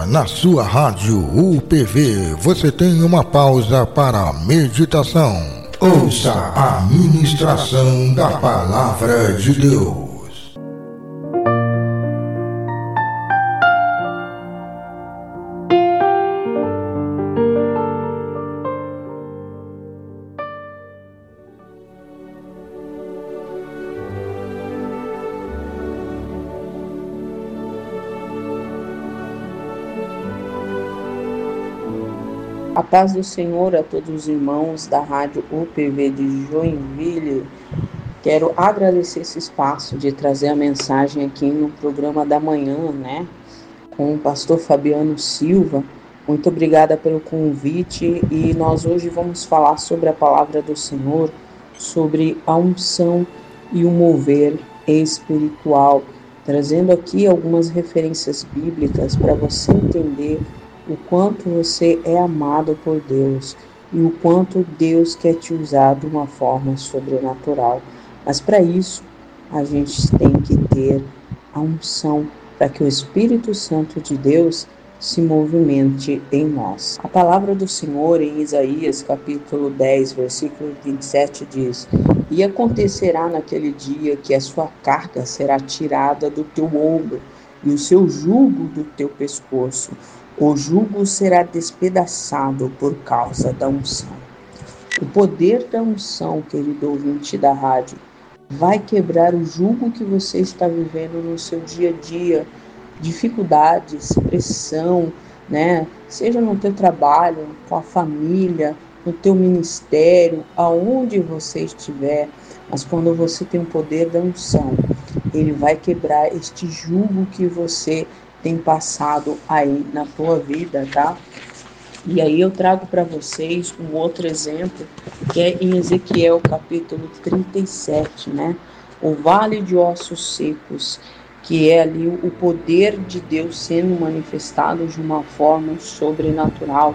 na sua rádio UPV, você tem uma pausa para a meditação. Ouça a ministração da Palavra de Deus. A paz do Senhor a todos os irmãos da Rádio UPV de Joinville. Quero agradecer esse espaço de trazer a mensagem aqui no programa da manhã, com o pastor Fabiano Silva. Muito obrigada pelo convite e nós hoje vamos falar sobre a palavra do Senhor, sobre a unção e o mover espiritual, trazendo aqui algumas referências bíblicas para você entender o quanto você é amado por Deus e o quanto Deus quer te usar de uma forma sobrenatural. Mas para isso, a gente tem que ter a unção para que o Espírito Santo de Deus se movimente em nós. A palavra do Senhor em Isaías capítulo 10, versículo 27 diz: "E acontecerá naquele dia que a sua carga será tirada do teu ombro e o seu jugo do teu pescoço. O jugo será despedaçado por causa da unção." O poder da unção, querido ouvinte da rádio, vai quebrar o jugo que você está vivendo no seu dia a dia, dificuldades, pressão, seja no teu trabalho, com a família, no teu ministério, aonde você estiver. Mas quando você tem o poder da unção, ele vai quebrar este jugo que você tem passado aí na tua vida, tá? E aí eu trago para vocês um outro exemplo, que é em Ezequiel capítulo 37, O vale de ossos secos, que é ali o poder de Deus sendo manifestado de uma forma sobrenatural,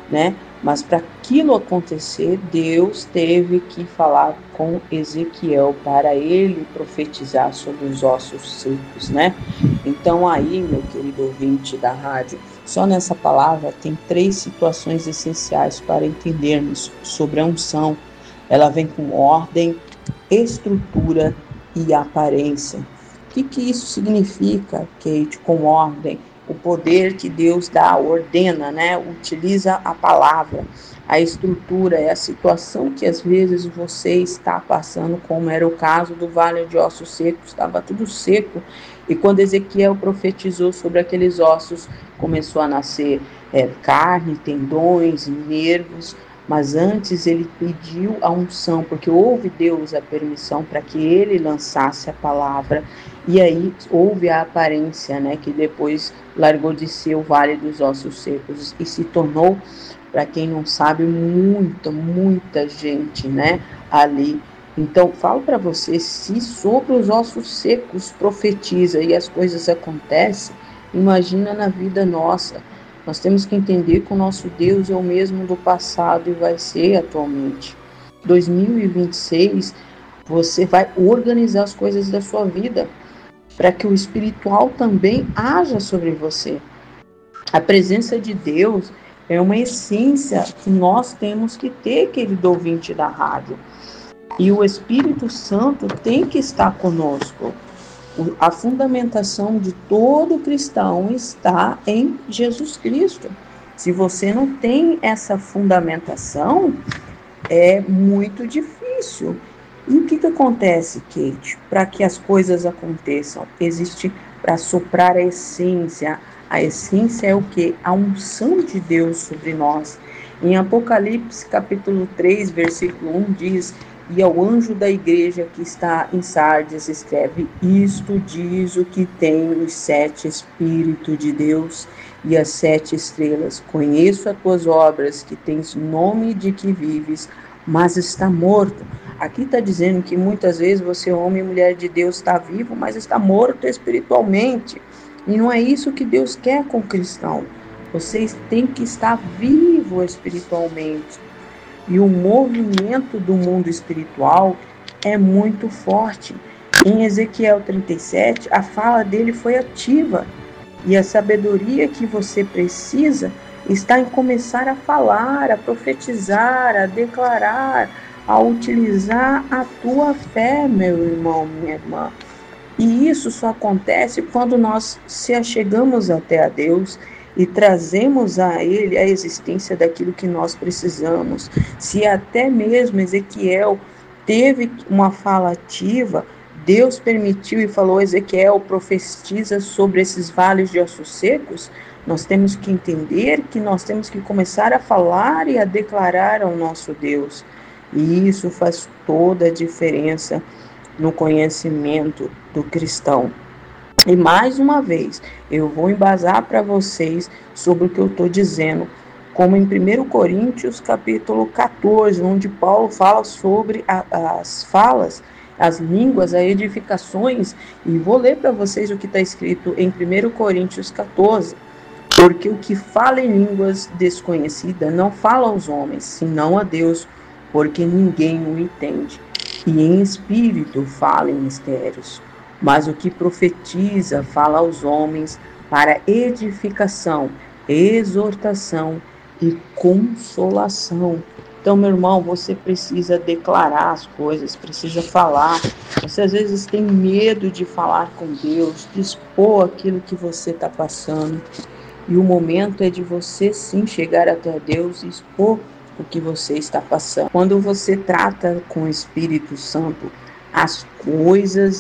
Mas para aquilo acontecer, Deus teve que falar com Ezequiel para ele profetizar sobre os ossos secos, Então aí, meu querido ouvinte da rádio, só nessa palavra tem 3 situações essenciais para entendermos sobre a unção. Ela vem com ordem, estrutura e aparência. O que isso significa, Kate, com ordem? O poder que Deus dá, ordena, utiliza a palavra. A estrutura é a situação que às vezes você está passando, como era o caso do Vale de Ossos Secos, estava tudo seco. E quando Ezequiel profetizou sobre aqueles ossos, começou a nascer carne, tendões, nervos. Mas antes ele pediu a unção, porque houve Deus a permissão para que ele lançasse a palavra. E aí houve a aparência, que depois largou de ser o Vale dos Ossos Secos e se tornou, para quem não sabe, muita gente, ali. Então, falo para você, se sobre os ossos secos profetiza e as coisas acontecem, imagina na vida nossa. Nós temos que entender que o nosso Deus é o mesmo do passado e vai ser atualmente. 2026, você vai organizar as coisas da sua vida para que o espiritual também haja sobre você. A presença de Deus é uma essência que nós temos que ter, querido ouvinte da rádio. E o Espírito Santo tem que estar conosco. A fundamentação de todo cristão está em Jesus Cristo. Se você não tem essa fundamentação, é muito difícil. E o que acontece, Kate? Para que as coisas aconteçam, existe para soprar a essência. A essência é o quê? A unção de Deus sobre nós. Em Apocalipse capítulo 3, versículo 1 diz: "E ao anjo da igreja que está em Sardes escreve: isto diz o que tem os 7 Espíritos de Deus e as 7 estrelas. Conheço as tuas obras, que tens nome de que vives, mas está morto." Aqui está dizendo que muitas vezes você, homem e mulher de Deus, está vivo, mas está morto espiritualmente. E não é isso que Deus quer com o cristão. Vocês têm que estar vivo espiritualmente. E o movimento do mundo espiritual é muito forte. Em Ezequiel 37, a fala dele foi ativa. E a sabedoria que você precisa está em começar a falar, a profetizar, a declarar, a utilizar a tua fé, meu irmão, minha irmã. E isso só acontece quando nós se achegamos até a Deus e trazemos a Ele a existência daquilo que nós precisamos. Se até mesmo Ezequiel teve uma fala ativa, Deus permitiu e falou: Ezequiel, profetiza sobre esses vales de ossos secos. Nós temos que entender que nós temos que começar a falar e a declarar ao nosso Deus. E isso faz toda a diferença no conhecimento do cristão. E mais uma vez, eu vou embasar para vocês sobre o que eu estou dizendo, como em 1 Coríntios capítulo 14, onde Paulo fala sobre as falas, as línguas, as edificações, e vou ler para vocês o que está escrito em 1 Coríntios 14, porque o que fala em línguas desconhecidas não fala aos homens, senão a Deus, porque ninguém o entende. E em espírito fala em mistérios, mas o que profetiza fala aos homens para edificação, exortação e consolação. Então, meu irmão, você precisa declarar as coisas, precisa falar. Você às vezes tem medo de falar com Deus, de expor aquilo que você está passando. E o momento é de você sim chegar até Deus e expor o que você está passando. Quando você trata com o Espírito Santo, as coisas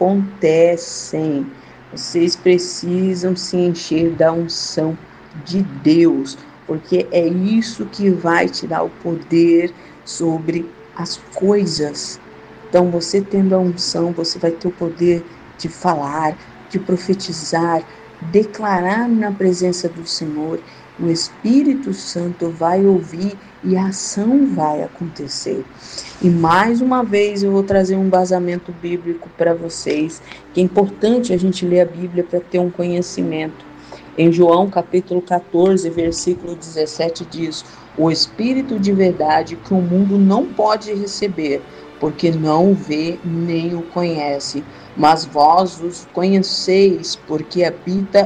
acontecem. Vocês precisam se encher da unção de Deus, porque é isso que vai te dar o poder sobre as coisas. Então, você tendo a unção, você vai ter o poder de falar, de profetizar, declarar na presença do Senhor. O Espírito Santo vai ouvir e a ação vai acontecer. E mais uma vez eu vou trazer um embasamento bíblico para vocês, que é importante a gente ler a Bíblia para ter um conhecimento. Em João capítulo 14, versículo 17 diz: o Espírito de verdade que o mundo não pode receber, porque não o vê nem o conhece, mas vós os conheceis, porque habita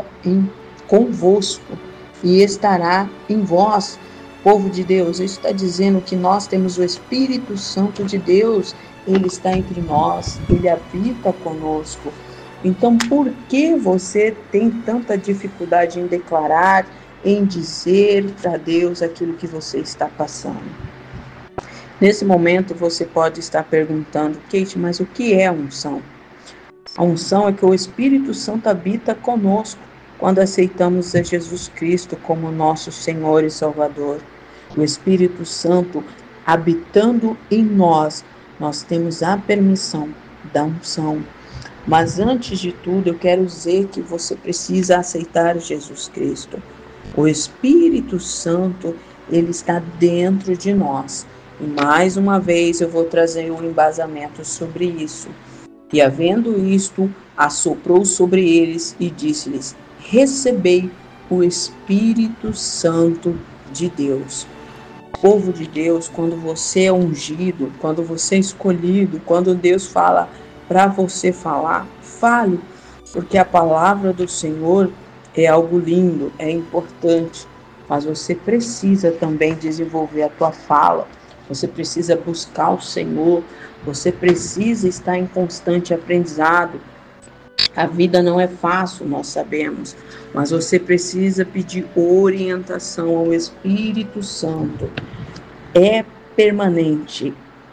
convosco e estará em vós. Povo de Deus, isso está dizendo que nós temos o Espírito Santo de Deus, ele está entre nós, ele habita conosco. Então, por que você tem tanta dificuldade em declarar, em dizer para Deus aquilo que você está passando? Nesse momento, você pode estar perguntando: Kate, mas o que é a unção? A unção é que o Espírito Santo habita conosco quando aceitamos a Jesus Cristo como nosso Senhor e Salvador. O Espírito Santo habitando em nós, nós temos a permissão da unção. Mas antes de tudo, eu quero dizer que você precisa aceitar Jesus Cristo. O Espírito Santo, ele está dentro de nós. E mais uma vez eu vou trazer um embasamento sobre isso. E havendo isto, assoprou sobre eles e disse-lhes: recebei o Espírito Santo de Deus. Povo de Deus, quando você é ungido, quando você é escolhido, quando Deus fala para você falar, fale, porque a palavra do Senhor é algo lindo, é importante, mas você precisa também desenvolver a tua fala, você precisa buscar o Senhor, você precisa estar em constante aprendizado. A vida não é fácil, nós sabemos, mas você precisa pedir orientação ao Espírito Santo. É permanente,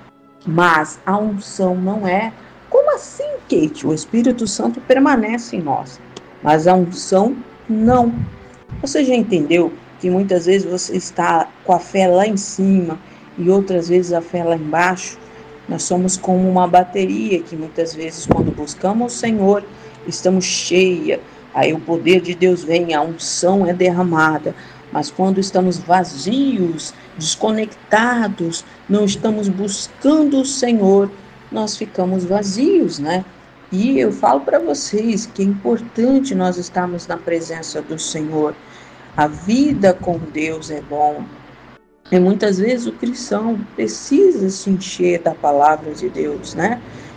mas a unção não é. Como assim, Kate? O Espírito Santo permanece em nós, mas a unção não. Você já entendeu que muitas vezes você está com a fé lá em cima e outras vezes a fé lá embaixo? Nós somos como uma bateria que muitas vezes, quando buscamos o Senhor, estamos cheia, aí o poder de Deus vem, a unção é derramada. Mas quando estamos vazios, desconectados, não estamos buscando o Senhor, nós ficamos vazios, né? E eu falo para vocês que é importante nós estarmos na presença do Senhor. A vida com Deus é bom. E muitas vezes o cristão precisa se encher da palavra de Deus, né?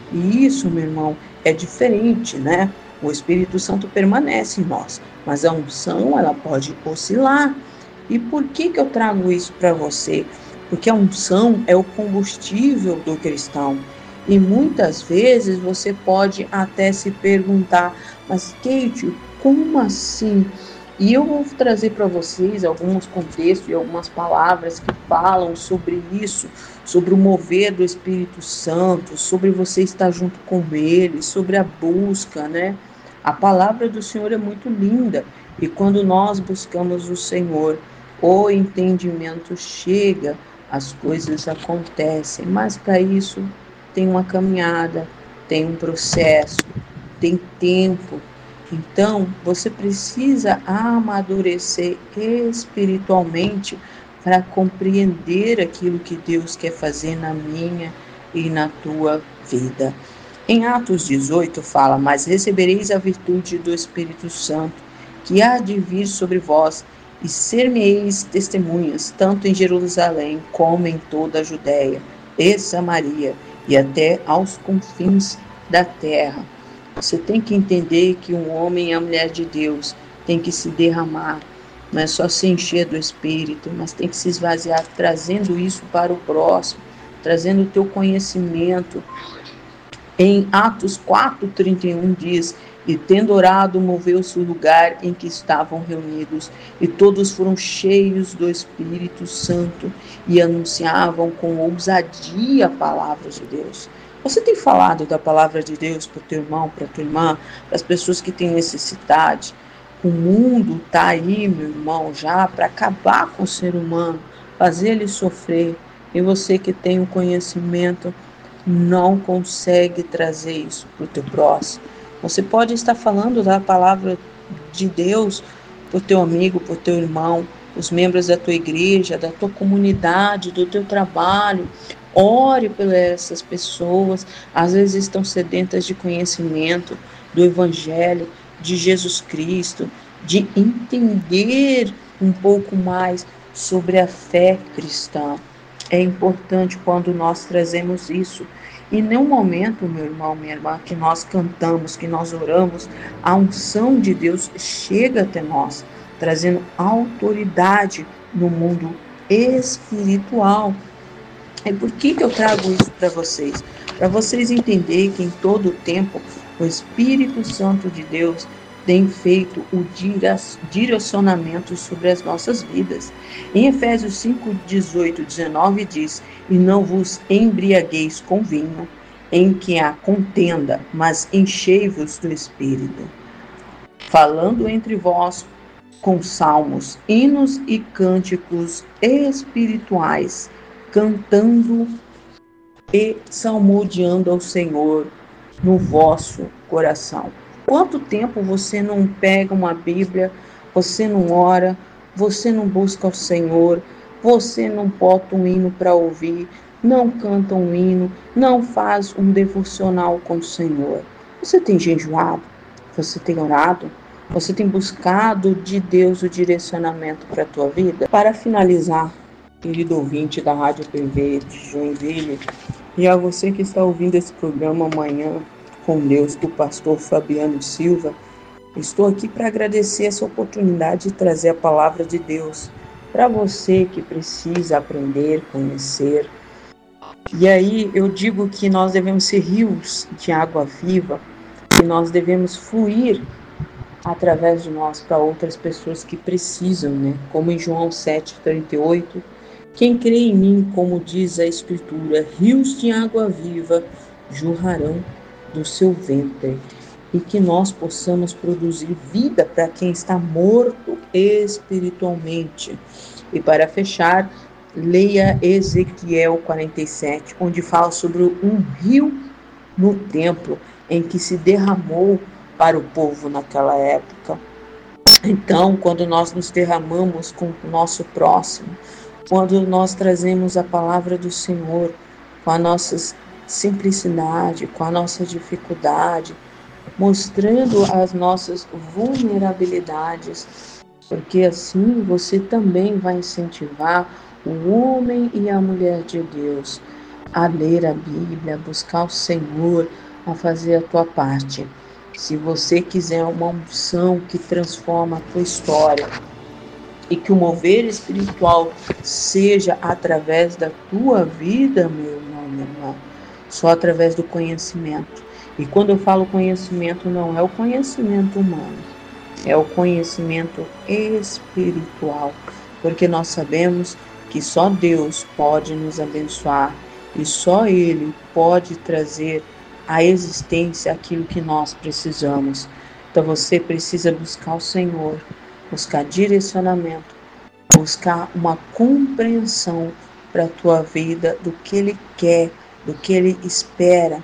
E isso, meu irmão, é diferente, né? O Espírito Santo permanece em nós, mas a unção, ela pode oscilar. E por que eu trago isso para você? Porque a unção é o combustível do cristão. E muitas vezes você pode até se perguntar, mas Kate, como assim? E eu vou trazer para vocês alguns contextos e algumas palavras que falam sobre isso, sobre o mover do Espírito Santo, sobre você estar junto com Ele, sobre a busca, né? A palavra do Senhor é muito linda e quando nós buscamos o Senhor, o entendimento chega, as coisas acontecem, mas para isso tem uma caminhada, tem um processo, tem tempo. Então, você precisa amadurecer espiritualmente para compreender aquilo que Deus quer fazer na minha e na tua vida. Em Atos 18 fala, mas recebereis a virtude do Espírito Santo, que há de vir sobre vós, e ser-me-eis testemunhas, tanto em Jerusalém como em toda a Judéia e Samaria, e até aos confins da terra. Você tem que entender que um homem e a mulher de Deus tem que se derramar, não é só se encher do Espírito, mas tem que se esvaziar, trazendo isso para o próximo, trazendo o teu conhecimento. Em Atos 4:31 diz, e tendo orado, moveu-se o lugar em que estavam reunidos, e todos foram cheios do Espírito Santo e anunciavam com ousadia a palavra de Deus. Você tem falado da palavra de Deus para o teu irmão, para a tua irmã, para as pessoas que têm necessidade? O mundo está aí, meu irmão, já para acabar com o ser humano, fazer ele sofrer. E você que tem o conhecimento, não consegue trazer isso para o teu próximo. Você pode estar falando da palavra de Deus para o teu amigo, para o teu irmão, os membros da tua igreja, da tua comunidade, do teu trabalho. Ore por essas pessoas, às vezes estão sedentas de conhecimento do Evangelho, de Jesus Cristo, de entender um pouco mais sobre a fé cristã. É importante quando nós trazemos isso. E em nenhum momento, meu irmão, minha irmã, que nós cantamos, que nós oramos, a unção de Deus chega até nós, trazendo autoridade no mundo espiritual. E por que eu trago isso para vocês? Para vocês entenderem que em todo o tempo o Espírito Santo de Deus tem feito o direcionamento sobre as nossas vidas. Em Efésios 5:18-19 diz, e não vos embriagueis com vinho, em que há contenda, mas enchei-vos do Espírito, falando entre vós com salmos, hinos e cânticos espirituais, cantando e salmodiando ao Senhor no vosso coração. Quanto tempo você não pega uma Bíblia, você não ora, você não busca o Senhor, você não bota um hino para ouvir, não canta um hino, não faz um devocional com o Senhor? Você tem jejuado? Você tem orado? Você tem buscado de Deus o direcionamento para a tua vida? Para finalizar, querido ouvinte da Rádio PV de Joinville, e a você que está ouvindo esse programa amanhã, com Deus, do pastor Fabiano Silva, estou aqui para agradecer essa oportunidade de trazer a palavra de Deus para você que precisa aprender, conhecer. E aí eu digo que nós devemos ser rios de água viva, que nós devemos fluir através de nós para outras pessoas que precisam, né? Como em João 7:38, quem crê em mim, como diz a Escritura, rios de água viva jorrarão do seu ventre, e que nós possamos produzir vida para quem está morto espiritualmente. E para fechar, leia Ezequiel 47, onde fala sobre um rio no templo em que se derramou para o povo naquela época. Então, quando nós nos derramamos com o nosso próximo, quando nós trazemos a palavra do Senhor com a nossa simplicidade, com a nossa dificuldade, mostrando as nossas vulnerabilidades, porque assim você também vai incentivar o homem e a mulher de Deus a ler a Bíblia, a buscar o Senhor, a fazer a tua parte. Se você quiser uma unção que transforma a tua história e que o mover espiritual seja através da tua vida, meu irmão, minha irmã, só através do conhecimento. E quando eu falo conhecimento, não é o conhecimento humano, é o conhecimento espiritual, porque nós sabemos que só Deus pode nos abençoar e só Ele pode trazer à existência aquilo que nós precisamos. Então você precisa buscar o Senhor, buscar direcionamento, buscar uma compreensão para a tua vida do que Ele quer, do que Ele espera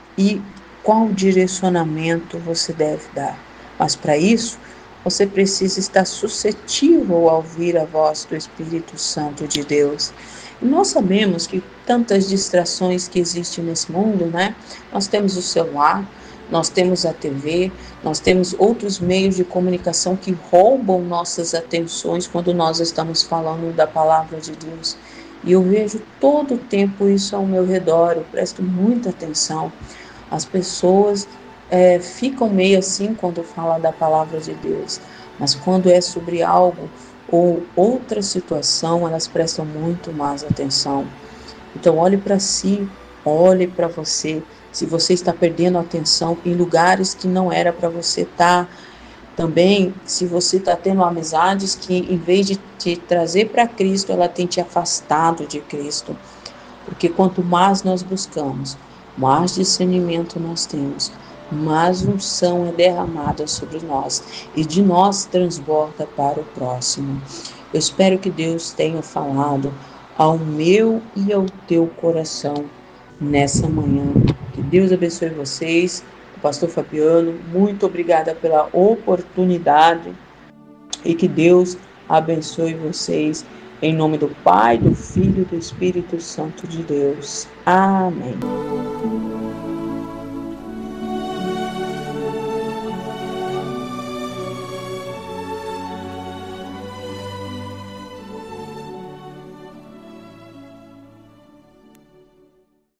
e qual direcionamento você deve dar. Mas para isso, você precisa estar suscetível a ouvir a voz do Espírito Santo de Deus. E nós sabemos que tantas distrações que existem nesse mundo, né? Nós temos o celular, nós temos a TV, nós temos outros meios de comunicação que roubam nossas atenções quando nós estamos falando da palavra de Deus. E eu vejo todo o tempo isso ao meu redor, eu presto muita atenção. As pessoas ficam meio assim quando fala da palavra de Deus, mas quando é sobre algo ou outra situação, elas prestam muito mais atenção. Então olhe para si, olhe para você, se você está perdendo atenção em lugares que não era para você estar. Também, se você está tendo amizades que, em vez de te trazer para Cristo, ela tem te afastado de Cristo. Porque quanto mais nós buscamos, mais discernimento nós temos, mais unção é derramada sobre nós e de nós transborda para o próximo. Eu espero que Deus tenha falado ao meu e ao teu coração nessa manhã. Que Deus abençoe vocês. O pastor Fabiano, muito obrigada pela oportunidade e que Deus abençoe vocês. Em nome do Pai, do Filho e do Espírito Santo de Deus. Amém.